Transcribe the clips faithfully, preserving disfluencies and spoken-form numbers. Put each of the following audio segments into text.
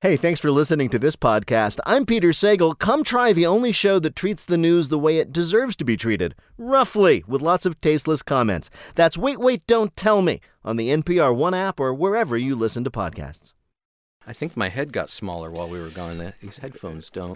Hey, thanks for listening to this podcast. I'm Peter Sagal. Come try the only show that treats the news the way it deserves to be treated. Roughly, with lots of tasteless comments. That's Wait, Wait, Don't Tell Me on the N P R One app or wherever you listen to podcasts. I think my head got smaller while we were gone. These headphones don't.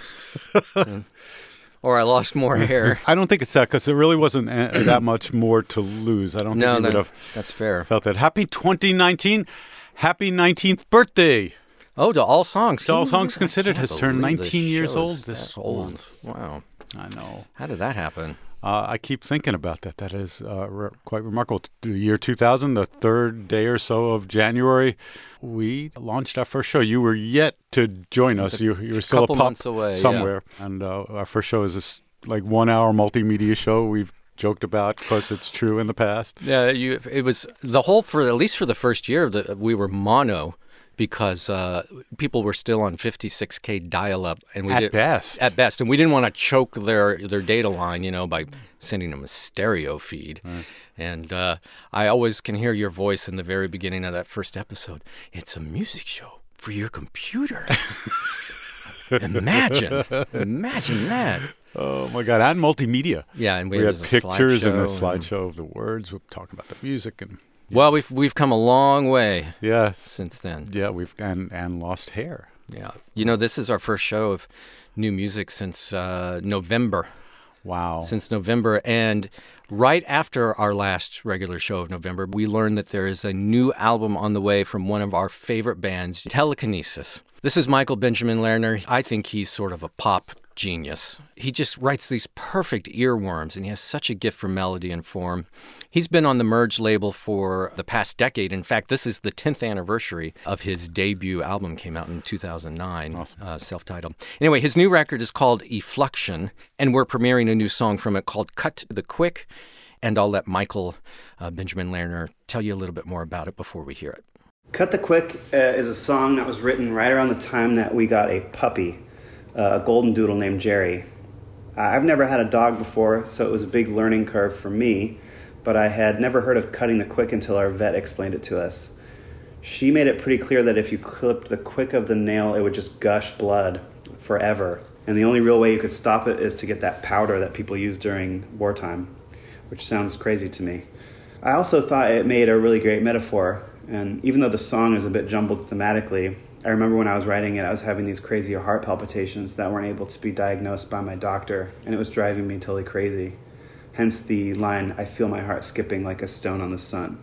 Or I lost more hair. I don't think it's that, because there really wasn't a- that much more to lose. I don't No, think you that, would have that's fair. felt that. Happy twenty nineteen. Happy nineteenth birthday. Oh, to All Songs. To All Can you Songs believe- I Considered can't has turned believe nineteen this years show old is this that old. month. Wow. I know. How did that happen? Uh, I keep thinking about that. That is uh, re- quite remarkable. The year two thousand, the third day or so of January, we launched our first show. You were yet to join us. You, you were still a couple pup months away, somewhere. And uh, our first show is this like one-hour multimedia show we've joked about because it's true in the past. Yeah, you. It was the whole for at least for the first year. The, we were mono because uh, people were still on fifty-six K dial-up, and we At did, best. At best, and we didn't want to choke their their data line, you know, by sending them a stereo feed. Right. And uh, I always can hear your voice in the very beginning of that first episode. It's a music show for your computer. Imagine, imagine that. Oh, my God. And multimedia. Yeah, and we, We had had pictures and a slideshow slideshow of the words. We're talking about the music. and Well, we've we've come a long way Yes. since then. Yeah, we've and, and lost hair. Yeah, you know, this is our first show of new music since uh, November. Wow. Since November, and right after our last regular show of November, we learned that there is a new album on the way from one of our favorite bands, Telekinesis. This is Michael Benjamin Lerner. I think he's sort of a pop genius. He just writes these perfect earworms, and he has such a gift for melody and form. He's been on the Merge label for the past decade. In fact, this is the tenth anniversary of his debut album, came out in two thousand nine, Awesome. uh, self-titled. Anyway, his new record is called Effluxion, and we're premiering a new song from it called Cut to the Quick, and I'll let Michael uh, Benjamin Lerner tell you a little bit more about it before we hear it. Cut the Quick uh, is a song that was written right around the time that we got a puppy, uh, a golden doodle named Jerry. Uh, I've never had a dog before, so it was a big learning curve for me, but I had never heard of cutting the quick until our vet explained it to us. She made it pretty clear that if you clipped the quick of the nail, it would just gush blood forever. And the only real way you could stop it is to get that powder that people use during wartime, which sounds crazy to me. I also thought it made a really great metaphor, and even though the song is a bit jumbled thematically, I remember when I was writing it, I was having these crazy heart palpitations that weren't able to be diagnosed by my doctor, and it was driving me totally crazy. Hence the line, "I feel my heart skipping like a stone on the sun."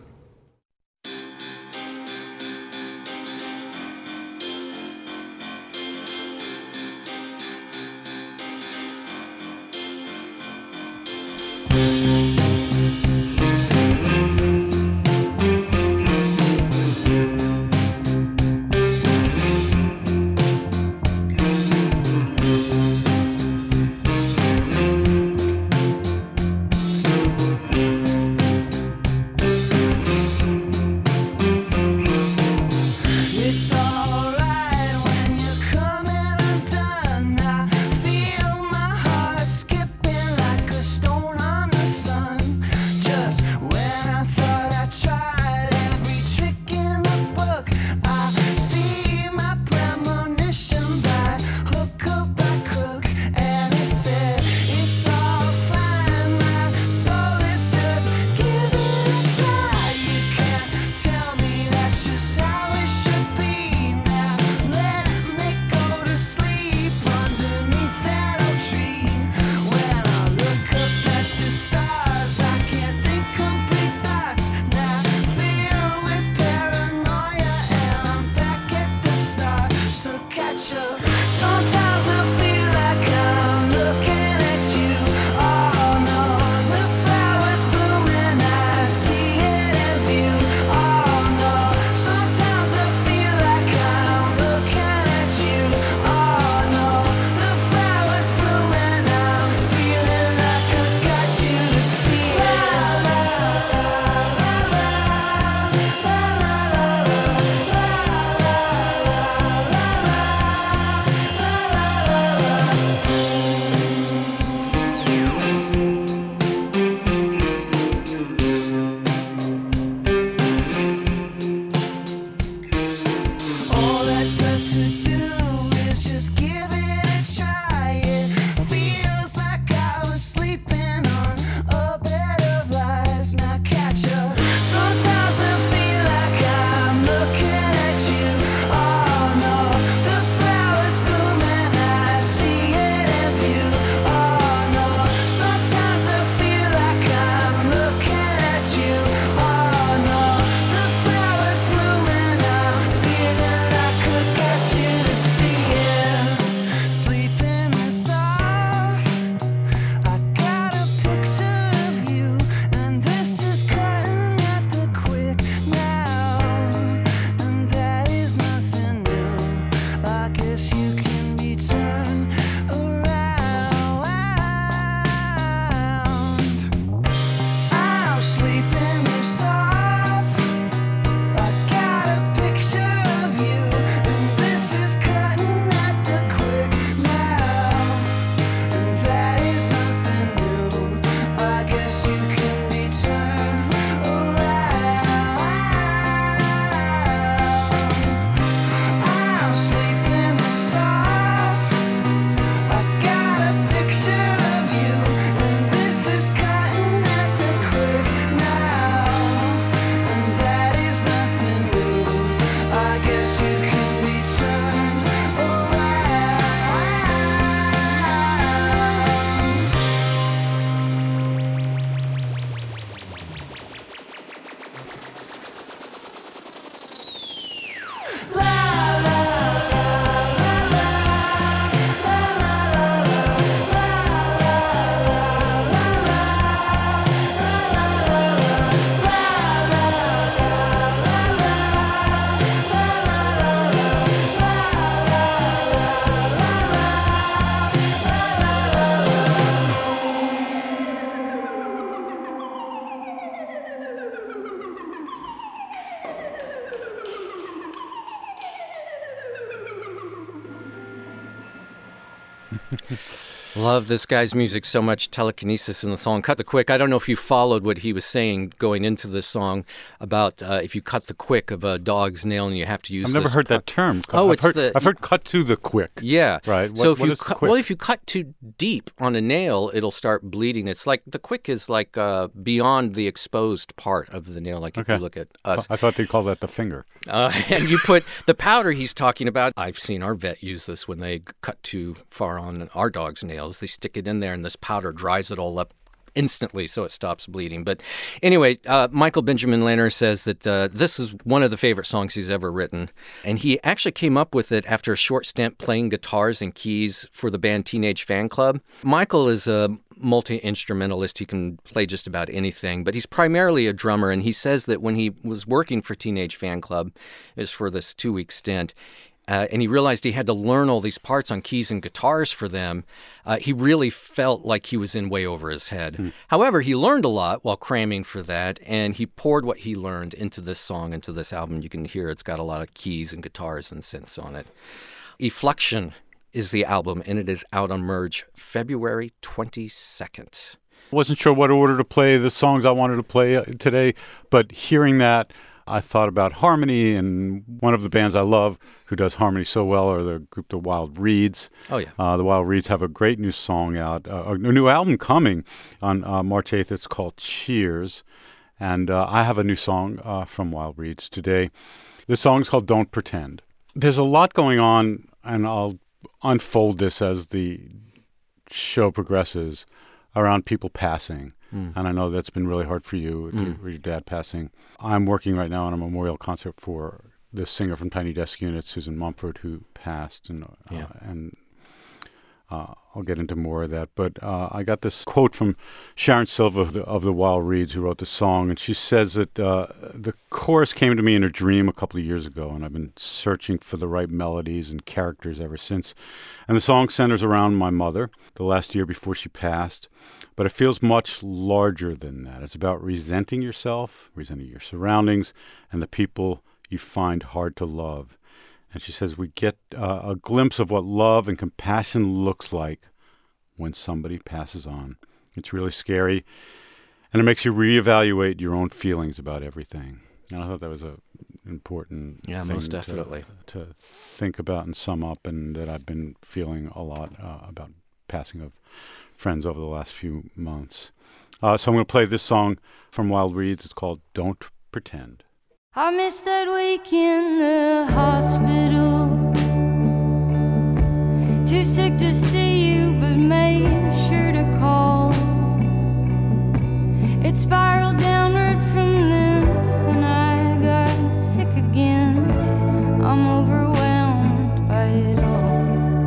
Love this guy's music so much, telekinesis in the song Cut the Quick. I don't know if you followed what he was saying going into this song about uh, if you cut the quick of a dog's nail and you have to use I've never this heard pro- that term. Oh, I've it's heard, the- I've heard cut to the quick. Yeah. Right. What, so if what you is the cut, quick? well, if you cut too deep on a nail, it'll start bleeding. It's like the quick is like uh, beyond the exposed part of the nail. Like if Okay. you look at us, I thought they called that the finger. uh, and you put the powder he's talking about. I've seen our vet use this when they cut too far on our dog's nails. They stick it in there, and this powder dries it all up instantly so it stops bleeding. But anyway, uh, Michael Benjamin Lerner says that uh, this is one of the favorite songs he's ever written. And he actually came up with it after a short stint playing guitars and keys for the band Teenage Fan Club. Michael is a multi-instrumentalist. He can play just about anything, but he's primarily a drummer. And he says that when he was working for Teenage Fan Club, is for this two-week stint, Uh, and he realized he had to learn all these parts on keys and guitars for them. Uh, he really felt like he was in way over his head. Mm. However, he learned a lot while cramming for that, and he poured what he learned into this song, into this album. You can hear it's got a lot of keys and guitars and synths on it. Effluxion is the album, and it is out on Merge February twenty-second. Wasn't sure what order to play the songs I wanted to play today, but hearing that, I thought about Harmony, and one of the bands I love who does Harmony so well are the group The Wild Reeds. Oh, yeah. Uh, the Wild Reeds have a great new song out, uh, a new album coming on uh, March eighth. It's called Cheers. And uh, I have a new song uh, from Wild Reeds today. The song's called Don't Pretend. There's a lot going on, and I'll unfold this as the show progresses, around people passing. Mm. And I know that's been really hard for you, mm. your dad passing. I'm working right now on a memorial concert for this singer from Tiny Desk Unit, Susan Mumford, who passed. And, uh, yeah. and uh, I'll get into more of that. But uh, I got this quote from Sharon Silva of the, of the Wild Reeds, who wrote the song. And she says that uh, the chorus came to me in a dream a couple of years ago, and I've been searching for the right melodies and characters ever since. And the song centers around my mother, the last year before she passed. But it feels much larger than that. It's about resenting yourself, resenting your surroundings, and the people you find hard to love. And she says we get uh, a glimpse of what love and compassion looks like when somebody passes on. It's really scary, and it makes you reevaluate your own feelings about everything. And I thought that was a important yeah, thing most definitely. To, to think about and sum up, and that I've been feeling a lot uh, about passing of friends over the last few months. Uh, so I'm going to play this song from Wild Reeds. It's called Don't Pretend. I miss that week in the hospital. Too sick to see you, but made sure to call. It spiraled downward from then, and I got sick again. I'm overwhelmed by it all.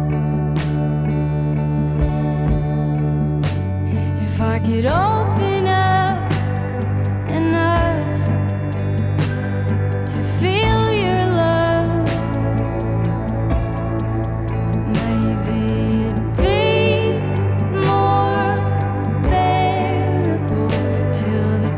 If I could open up enough to feel your love, maybe it'd be more bearable till the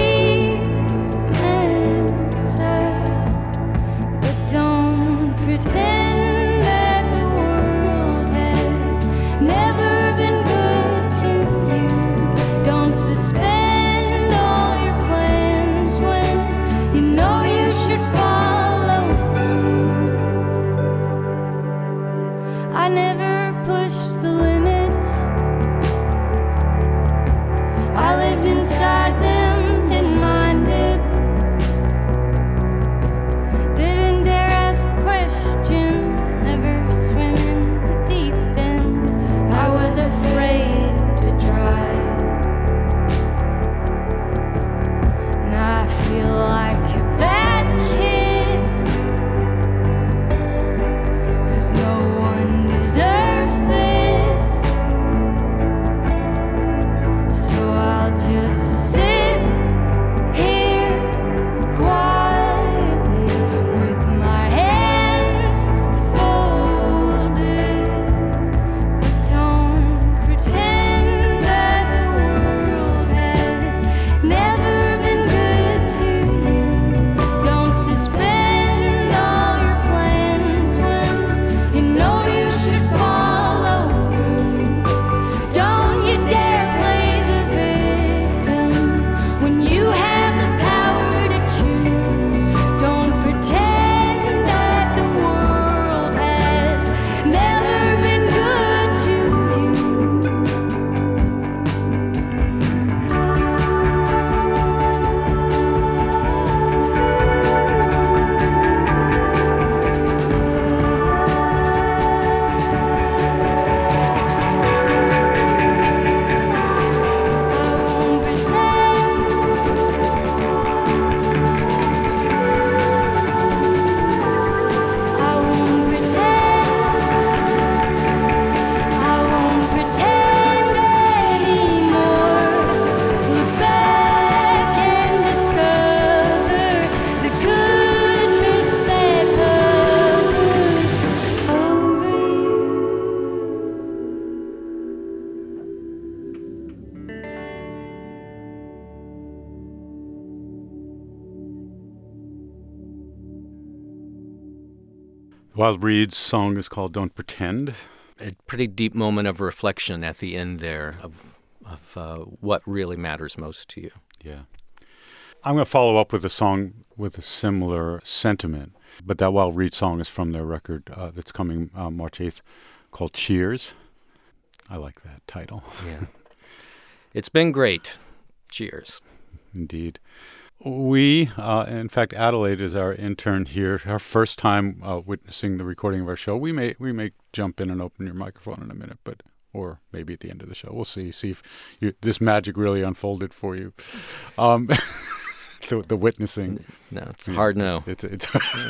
treatment's up. But don't pretend that the world has never been good to you. Don't suspend all your plans when you know you should follow through. I never pushed the limits. I lived inside them, didn't mind it. Didn't dare ask questions, never swim in the deep end. I was afraid to try. Now I feel like a bad kid, 'cause no one deserves Wild Reed's song is called Don't Pretend. A pretty deep moment of reflection at the end there of, of uh, what really matters most to you. Yeah. I'm going to follow up with a song with a similar sentiment, but that Wild Reed song is from their record uh, that's coming uh, March eighth called Cheers. I like that title. Yeah. It's been great. Cheers. Indeed. We, uh, in fact, Adelaide is our intern here. Her first time uh, witnessing the recording of our show. We may we may jump in and open your microphone in a minute, but or maybe at the end of the show. We'll see. See if you, this magic really unfolded for you. Um, the, the witnessing. No, it's hard no. It's, it's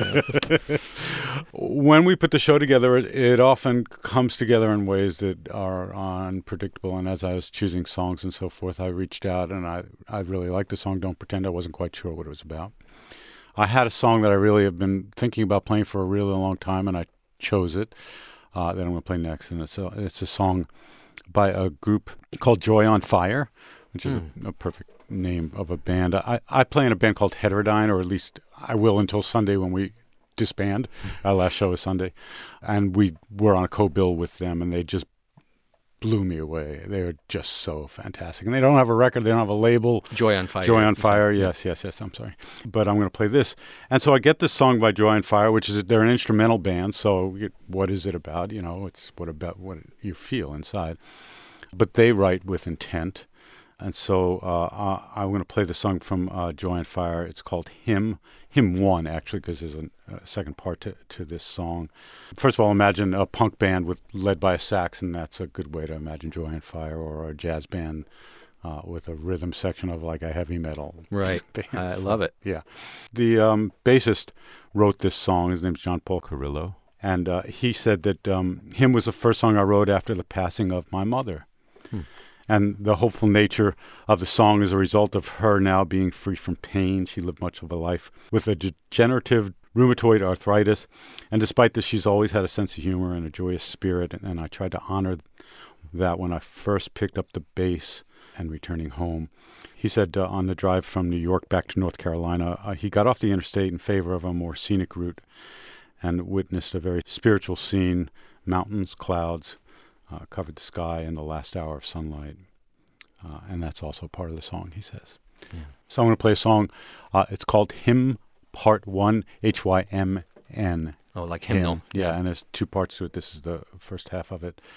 when we put the show together, it, it often comes together in ways that are unpredictable. And as I was choosing songs and so forth, I reached out and I, I really liked the song Don't Pretend. I wasn't quite sure what it was about. I had a song that I really have been thinking about playing for a really long time, and I chose it. Uh, that I'm going to play next. And it's a, it's a song by a group called Joy on Fire, which is mm. a, a perfect name of a band. I, I play in a band called Heterodyne, or at least I will until Sunday when we disband. Our last show is Sunday. And we were on a co-bill with them, and they just blew me away. They're just so fantastic. And they don't have a record. They don't have a label. Joy on Fire. Joy on Fire. Yes, yes, yes. I'm sorry. But I'm going to play this. And so I get this song by Joy on Fire, which is, they're an instrumental band. So it, what is it about? You know, it's what about what you feel inside. But they write with intent. And so uh, I'm going to play the song from uh, Joy on Fire. It's called Hymn. Hymn one, actually, because there's a, a second part to, to this song. First of all, imagine a punk band with led by a sax, and that's a good way to imagine Joy on Fire, or a jazz band uh, with a rhythm section of like a heavy metal right. band. I love it. Yeah. The um, bassist wrote this song. His name's John Paul Carrillo. And uh, he said that um, Hymn was the first song I wrote after the passing of my mother. Hmm. And the hopeful nature of the song is a result of her now being free from pain. She lived much of a life with a degenerative rheumatoid arthritis. And despite this, she's always had a sense of humor and a joyous spirit. And, and I tried to honor that when I first picked up the bass and returning home. He said uh, on the drive from New York back to North Carolina, uh, he got off the interstate in favor of a more scenic route and witnessed a very spiritual scene, mountains, clouds, Uh, covered the sky in the last hour of sunlight. Uh, and that's also part of the song, he says. Yeah. So I'm going to play a song. Uh, it's called Hymn Part one, H Y M N. Oh, like hymnal. Hymn. Yeah, and there's two parts to it. This is the first half of it.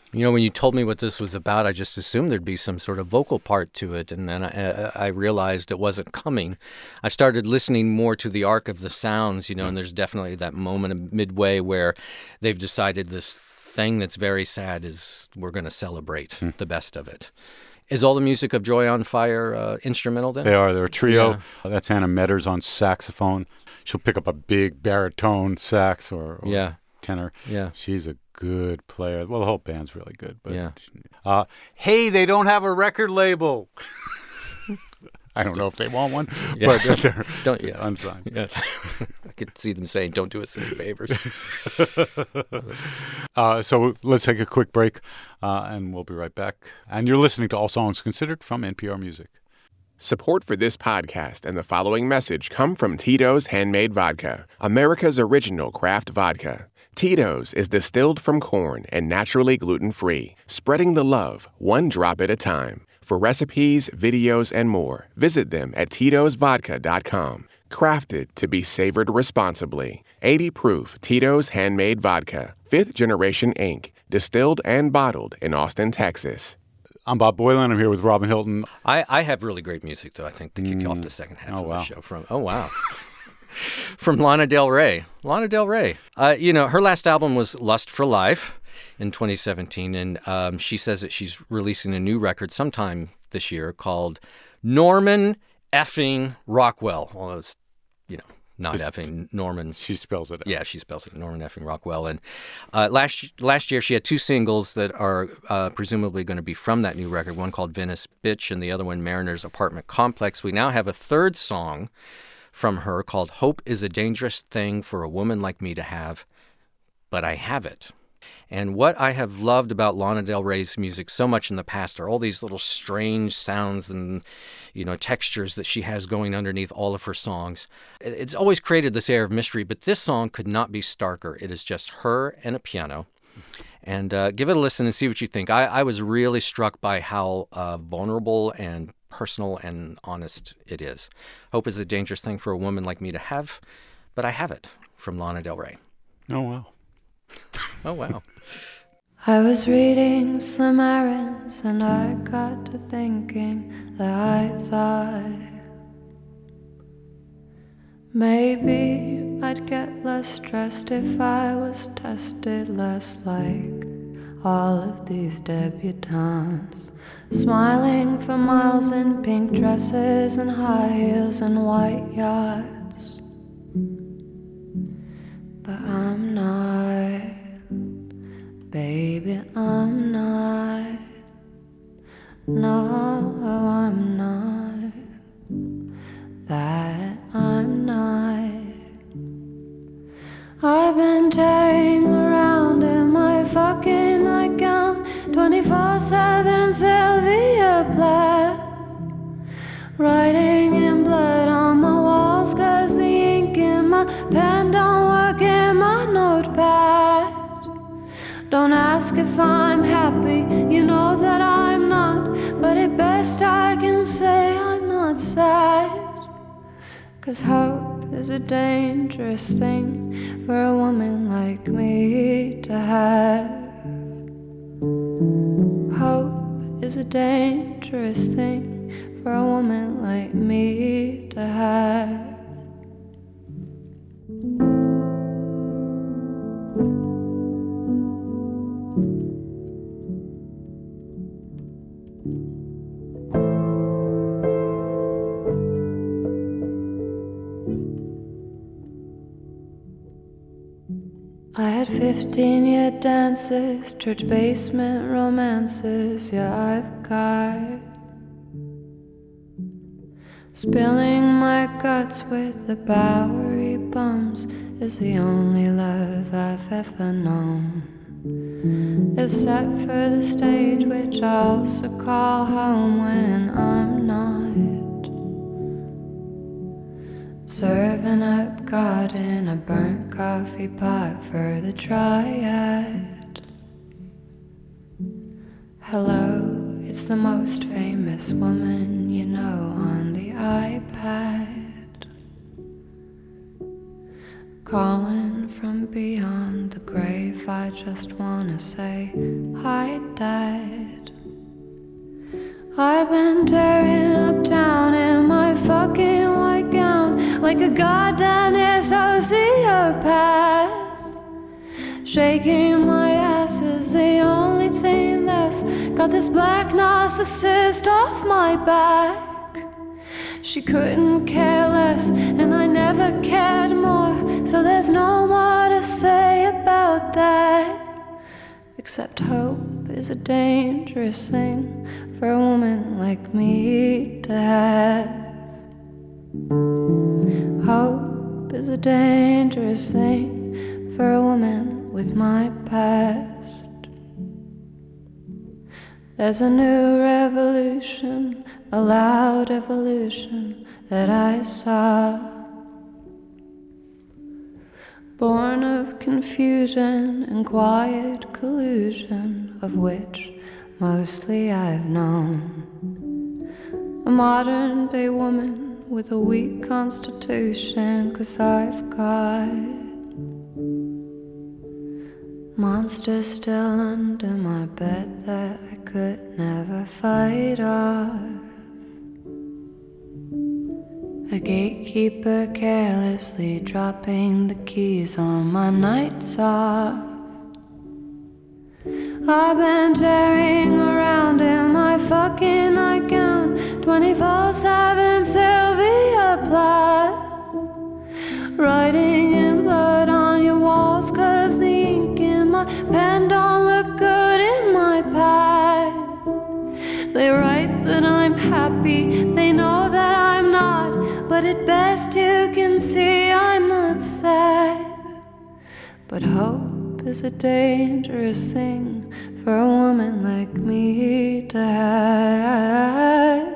You know, when you told me what this was about, I just assumed there'd be some sort of vocal part to it, and then I, I realized it wasn't coming. I started listening more to the arc of the sounds, you know, and there's definitely that moment of midway where they've decided this thing that's very sad is we're going to celebrate hmm. the best of it. Is all the music of Joy on Fire uh, instrumental then? They are. They're a trio. Yeah. That's Anna Metters on saxophone. She'll pick up a big baritone sax or, or yeah. tenor. Yeah. She's a good player. Well, the whole band's really good. But yeah. Uh, hey, they don't have a record label. I don't know if they want one, yeah. but they're don't, yeah. unsigned. Yeah. I could see them saying, don't do us any favors. uh, so let's take a quick break, uh, and we'll be right back. And you're listening to All Songs Considered from N P R Music. Support for this podcast and the following message come from Tito's Handmade Vodka, America's original craft vodka. Tito's is distilled from corn and naturally gluten-free, spreading the love one drop at a time. For recipes, videos, and more, visit them at Titos Vodka dot com. Crafted to be savored responsibly. eighty proof Tito's Handmade Vodka, fifth generation Incorporated, distilled and bottled in Austin, Texas. I'm Bob Boylan. I'm here with Robin Hilton. I, I have really great music, though, I think, to kick mm. off the second half oh, of wow. the show. From Oh, wow. From Lana Del Rey. Lana Del Rey. Uh, you know, her last album was Lust for Life in twenty seventeen, and um, she says that she's releasing a new record sometime this year called Norman effing Rockwell. Well, it's, you know, not Is, effing Norman. She spells it out. Yeah, she spells it Norman effing Rockwell. And uh, last last year she had two singles that are uh, presumably going to be from that new record, one called Venice Bitch and the other one Mariner's Apartment Complex. We now have a third song from her called Hope is a Dangerous Thing for a Woman Like Me to Have, But I Have It. And what I have loved about Lana Del Rey's music so much in the past are all these little strange sounds and, you know, textures that she has going underneath all of her songs. It's always created this air of mystery, but this song could not be starker. It is just her and a piano. And uh, give it a listen and see what you think. I, I was really struck by how uh, vulnerable and personal and honest it is. Hope is a dangerous thing for a woman like me to have, but I have it, from Lana Del Rey. Oh, wow. Oh, wow. I was reading Slim Aarons and I got to thinking that I thought maybe I'd get less stressed if I was tested less like all of these debutantes, smiling for miles in pink dresses and high heels and white yachts. But I'm not, baby, I'm not. No, I'm not. That I'm not. I've been tearing around in my fucking nightgown, twenty-four seven Sylvia Plath, writing in blood on my walls, cause the ink in my pen don't work in my notepad. Don't ask if I'm happy, you know that I'm not, but at best I can say I'm not sad. Cause hope is a dangerous thing for a woman like me to have. Hope is a dangerous thing for a woman like me to have. I had fifteen-year dances, church basement romances, yeah, I've got spilling my guts with the Bowery bums is the only love I've ever known. It's set for the stage, which I also call home when I'm not. Serving up God in a burnt coffee pot for the triad. Hello, it's the most famous woman you know on the iPad. Calling from beyond the grave, I just wanna say, hi, Dad. I've been tearing up town in my fucking white gown like a goddamn sociopath. Shaking my ass is the only thing that's got this black narcissist off my back. She couldn't care less, and I never cared more, so there's no more to say about that. Except hope is a dangerous thing for a woman like me to have. Hope is a dangerous thing for a woman with my past. There's a new revolution, a loud evolution that I saw. Born of confusion and quiet collusion, of which mostly I've known. A modern day woman with a weak constitution, 'cause I've got monsters still under my bed that I could never fight off. A gatekeeper carelessly dropping the keys on my nights off. I've been tearing around in my fucking nightgown, twenty-four seven Sylvia Plath. Writing in blood on your walls, 'cause the ink in my pen don't look good in my pad. They write that I'm happy, they know that I'm not, but at best you can see I'm not sad. But hope is a dangerous thing for a woman like me to have.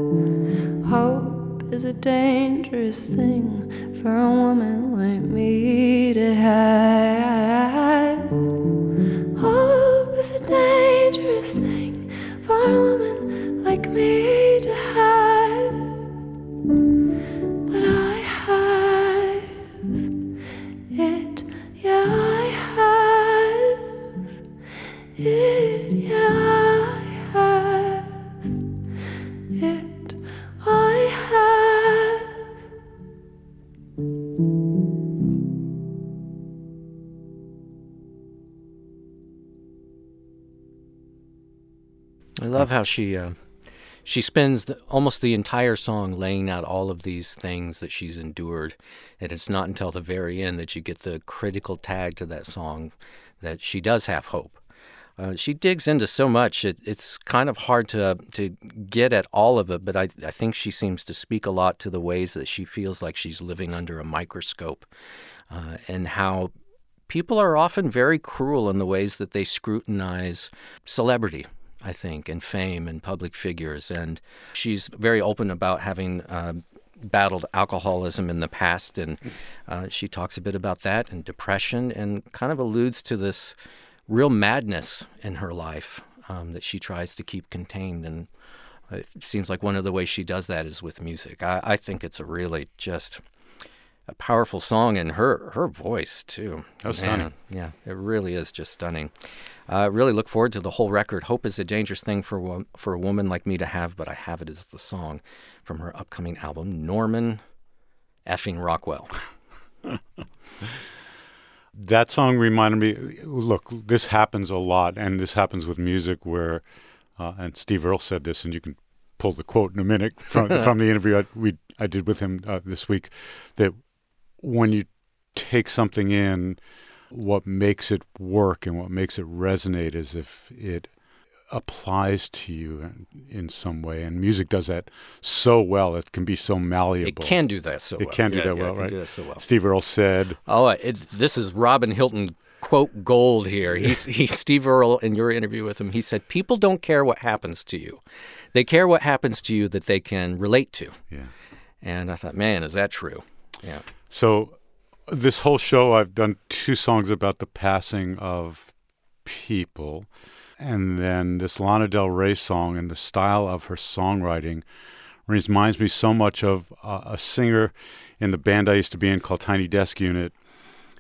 Hope is a dangerous thing for a woman like me to have. Hope is a dangerous thing for a woman like me to have. But I have it, yeah, I have it, yeah, I have it, I have. I love how she uh, she spends the, almost the entire song laying out all of these things that she's endured, and it's not until the very end that you get the critical tag to that song that she does have hope. Uh, she digs into so much, it, it's kind of hard to to get at all of it, but I, I think she seems to speak a lot to the ways that she feels like she's living under a microscope, uh, and how people are often very cruel in the ways that they scrutinize celebrity, I think, and fame and public figures. And she's very open about having uh, battled alcoholism in the past, and uh, she talks a bit about that and depression, and kind of alludes to this real madness in her life um, that she tries to keep contained. And it seems like one of the ways she does that is with music. I, I think it's a really just a powerful song, and her her voice too. That was stunning. Yeah, it really is just stunning. I uh, really look forward to the whole record. Hope is a dangerous thing for wo- for a woman like me to have, but I have it as the song from her upcoming album, Norman effing Rockwell. That song reminded me, look, this happens a lot, and this happens with music where, uh, and Steve Earle said this, and you can pull the quote in a minute from from the interview I, we, I did with him uh, this week, that when you take something in, what makes it work and what makes it resonate is if it applies to you in, in some way. And music does that so well. It can be so malleable. It can do that so it well. It can do yeah, that yeah, well, it can right? do that so well. Steve Earle said... Oh, it, this is Robin Hilton quote gold here. He's, he, Steve Earle, in your interview with him, he said, people don't care what happens to you. They care what happens to you that they can relate to. Yeah. And I thought, man, is that true? Yeah. So this whole show, I've done two songs about the passing of people. And then this Lana Del Rey song and the style of her songwriting reminds me so much of uh, a singer in the band I used to be in called Tiny Desk Unit.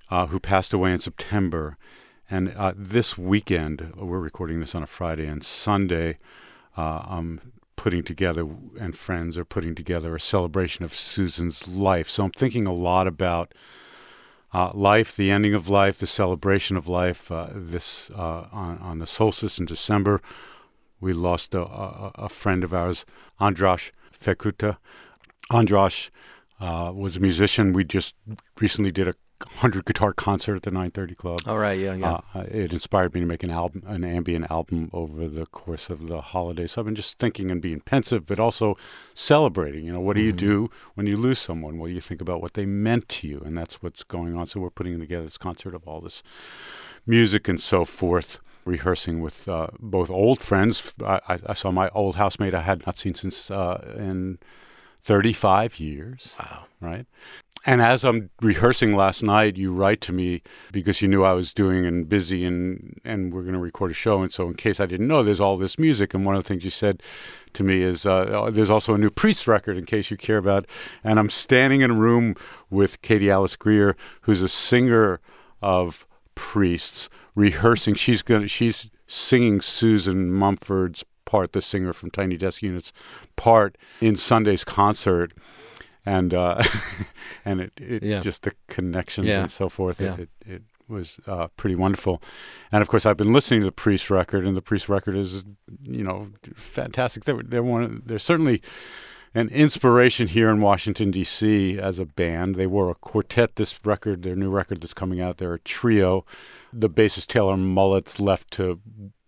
uh, who passed away in September. And uh, this weekend, we're recording this on a Friday, and Sunday, uh, I'm putting together, and friends are putting together a celebration of Susan's life. So I'm thinking a lot about uh, life, the ending of life, the celebration of life. Uh, this uh, on, on the solstice in December, we lost a, a, a friend of ours, Andras Fekuta. Andras uh, was a musician. We just recently did a hundred guitar concert at the nine thirty Club. All right, yeah, yeah. Uh, it inspired me to make an album, an ambient album over the course of the holidays. So I've been just thinking and being pensive, but also celebrating. You know, what do you do when you lose someone? Well, you think about what they meant to you, and that's what's going on. So we're putting together this concert of all this music and so forth, rehearsing with uh, both old friends. I, I, I saw my old housemate I had not seen since uh, in thirty-five years. Wow. Right? And as I'm rehearsing last night, you write to me because you knew I was doing and busy and, and we're going to record a show. And so in case I didn't know, there's all this music. And one of the things you said to me is uh, there's also a new Priest record, in case you care about. And I'm standing in a room with Katie Alice Greer, who's a singer of Priests, rehearsing. She's gonna she's singing Susan Mumford's part, the singer from Tiny Desk Unit's part, in Sunday's concert. And uh, and it, it yeah. just the connections yeah. and so forth. Yeah. It, it, it was uh, pretty wonderful. And of course, I've been listening to the Priest record, and the Priest record is, you know, fantastic. They're, they're one. They're certainly an inspiration here in Washington D C as a band. They were a quartet. This record, their new record that's coming out, they're a trio. The bassist Taylor Mullet's left to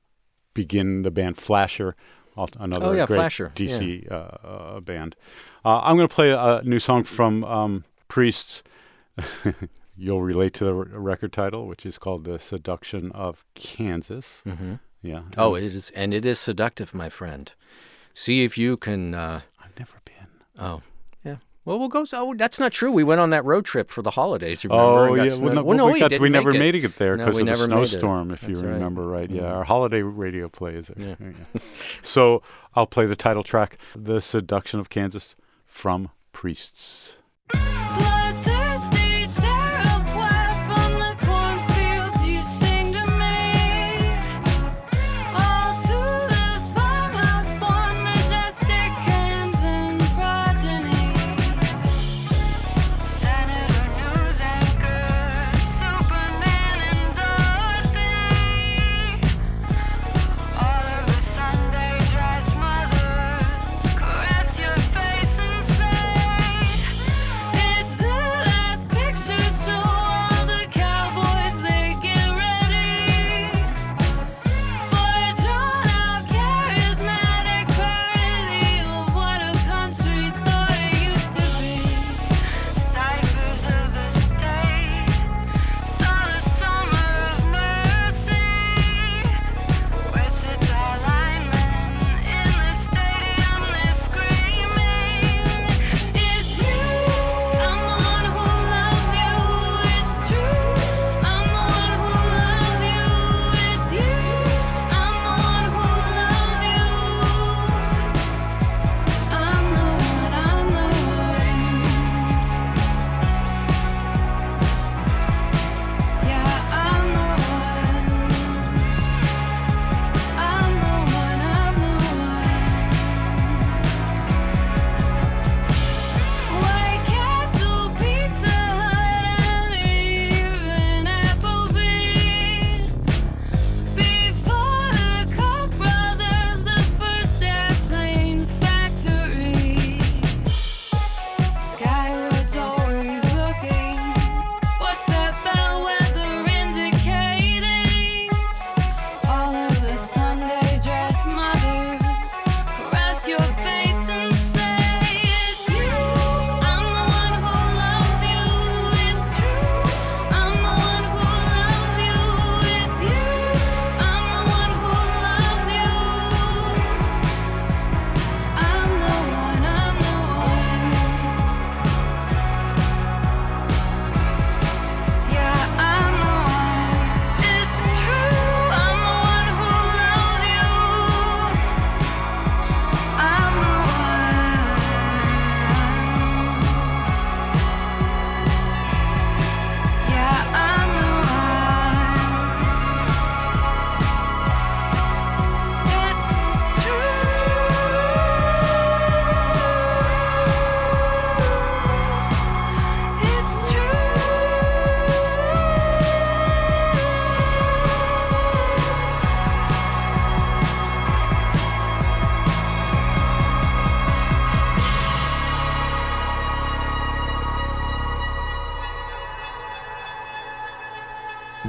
begin the band Flasher. Another oh, yeah, great Flasher. D C yeah. uh, uh, band. Uh, I'm going to play a new song from um, Priests. You'll relate to the r- record title, which is called "The Seduction of Kansas." Mm-hmm. Yeah. Oh, it is, and it is seductive, my friend. See if you can. Uh, I've never been. Oh, yeah. Well, we'll go. Oh, that's not true. We went on that road trip for the holidays. You remember? Oh, And yeah. got Well, no, well, no, we, we, got, didn't we never make made it, it there no, because we of the never made it. snowstorm, if That's you right. remember right. Mm-hmm. Yeah, our holiday radio play is there. Yeah. Yeah. So I'll play the title track, "The Seduction of Kansas," from Priests. Bloodthirsty cherub wife from the cornfields, you sing to me. All to the farmhouse born, majestic hands and progeny. Senator, news anchor, Superman and Dorothy. All of the Sunday dress mothers caress your face and say,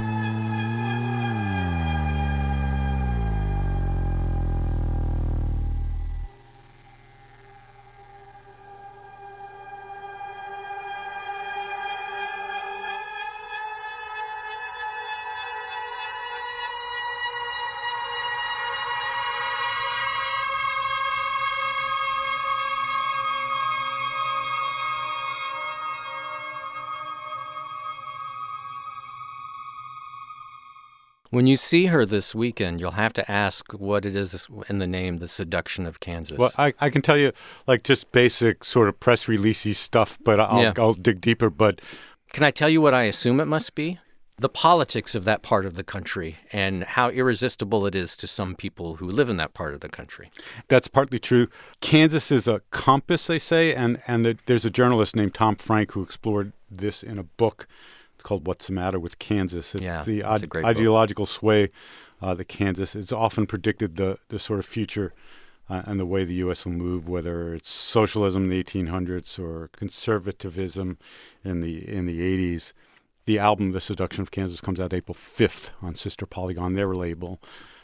When you see her this weekend, you'll have to ask what it is in the name, The Seduction of Kansas. Well, I, I can tell you, like, just basic sort of press releasey stuff, but I'll, Yeah. I'll dig deeper. But Can I tell you what I assume it must be? The politics of that part of the country and how irresistible it is to some people who live in that part of the country. that's partly true. Kansas is a compass, they say, and, and the, there's a journalist named Tom Frank who explored this in a book. It's called What's the Matter with Kansas. It's Yeah, the it's a ide- great book. ideological sway uh, that Kansas it's often predicted the, the sort of future uh, and the way the U S will move, whether it's socialism in the eighteen hundreds or conservatism in the in the eighties. The album The Seduction of Kansas comes out April fifth on Sister Polygon, their label.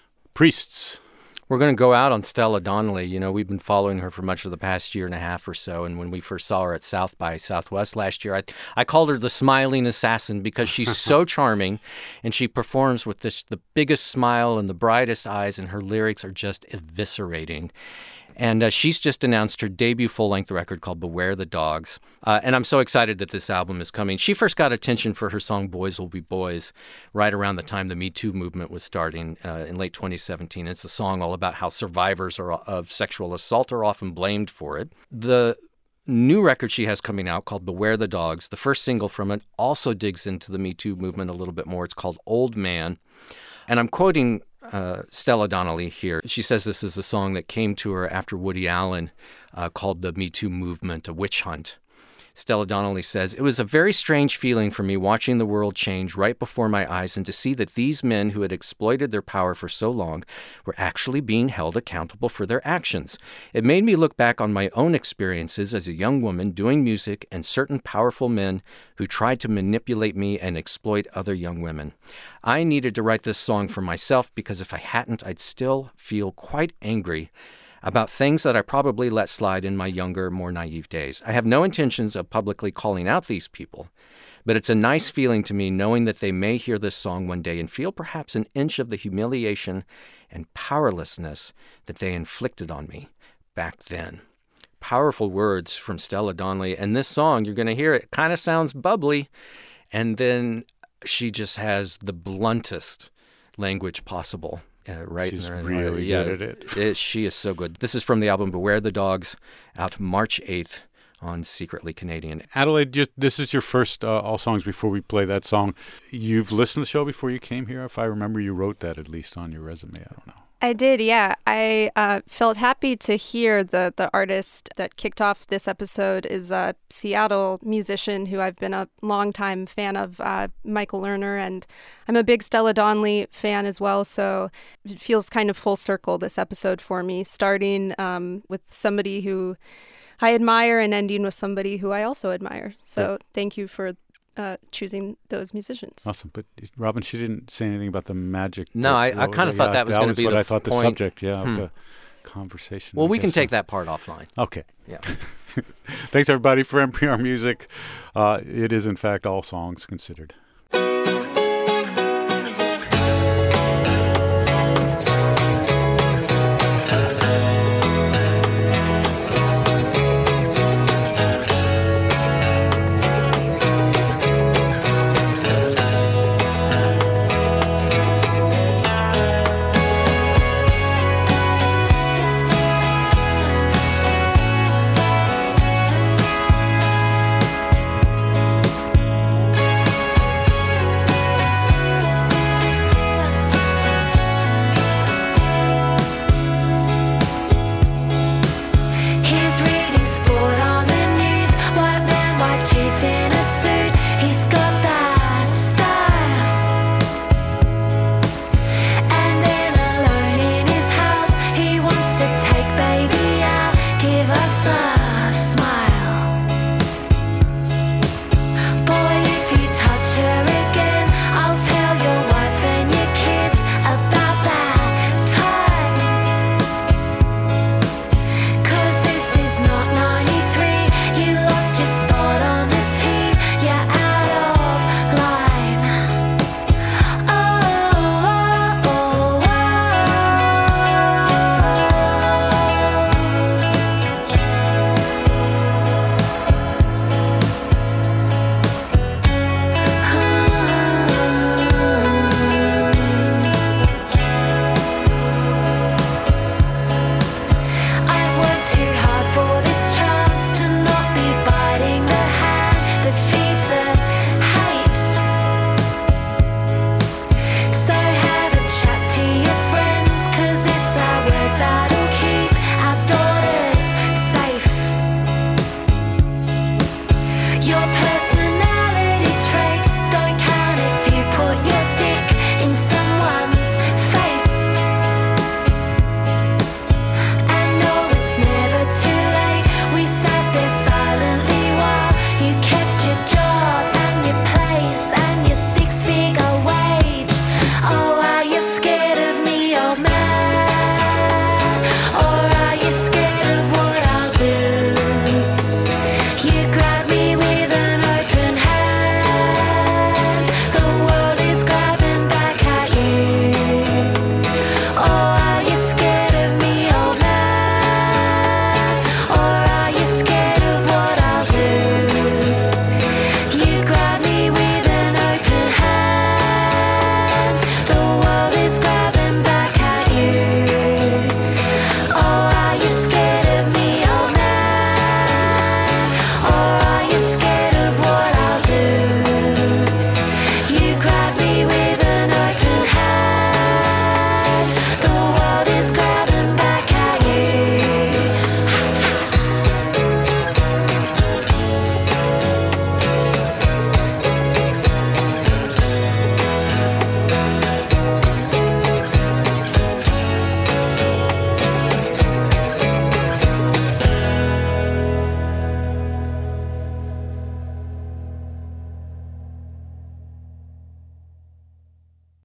Priests. We're going to go out on Stella Donnelly. You know, we've been following her for much of the past year and a half or so. And when we first saw her at South by Southwest last year, I, I called her the smiling assassin because she's so charming and she performs with this the biggest smile and the brightest eyes, and her lyrics are just eviscerating. And uh, she's just announced her debut full-length record called Beware the Dogs. Uh, and I'm so excited that this album is coming. She first got attention for her song Boys Will Be Boys right around the time the Me Too movement was starting uh, in late twenty seventeen. It's a song all about how survivors are, of sexual assault are often blamed for it. The new record she has coming out called Beware the Dogs, the first single from it, also digs into the Me Too movement a little bit more. It's called Old Man. And I'm quoting uh, Stella Donnelly here. She says this is a song that came to her after Woody Allen uh, called the Me Too movement a witch hunt. Stella Donnelly says, "It was a very strange feeling for me watching the world change right before my eyes and to see that these men who had exploited their power for so long were actually being held accountable for their actions. It made me look back on my own experiences as a young woman doing music and certain powerful men who tried to manipulate me and exploit other young women. I needed to write this song for myself because if I hadn't, I'd still feel quite angry about things that I probably let slide in my younger, more naive days. I have no intentions of publicly calling out these people, but it's a nice feeling to me knowing that they may hear this song one day and feel perhaps an inch of the humiliation and powerlessness that they inflicted on me back then." Powerful words from Stella Donnelly. And this song, you're going to hear it, kind of sounds bubbly, and then she just has the bluntest language possible. Uh, right She's in her, really yeah, good at it. it. She is so good. This is from the album Beware the Dogs, out March eighth on Secretly Canadian. Adelaide, just, this is your first uh, All Songs Before We Play That Song. You've listened to the show before you came here? If I remember, you wrote that at least on your resume. I don't know. I did, yeah. I uh, felt happy to hear the the artist that kicked off this episode is a Seattle musician who I've been a longtime fan of, uh, Michael Lerner, and I'm a big Stella Donnelly fan as well, so it feels kind of full circle, this episode for me, starting um, with somebody who I admire and ending with somebody who I also admire. So Yeah. thank you for Uh, choosing those musicians. Awesome. But Robin, she didn't say anything about the magic. No, I- I kinda thought that was gonna be what the I thought the point. subject, yeah, Hmm. of the conversation. Well, I we can guess. take that part offline. Okay. Yeah. Thanks, everybody, for N P R Music. Uh, it is, in fact, All Songs Considered.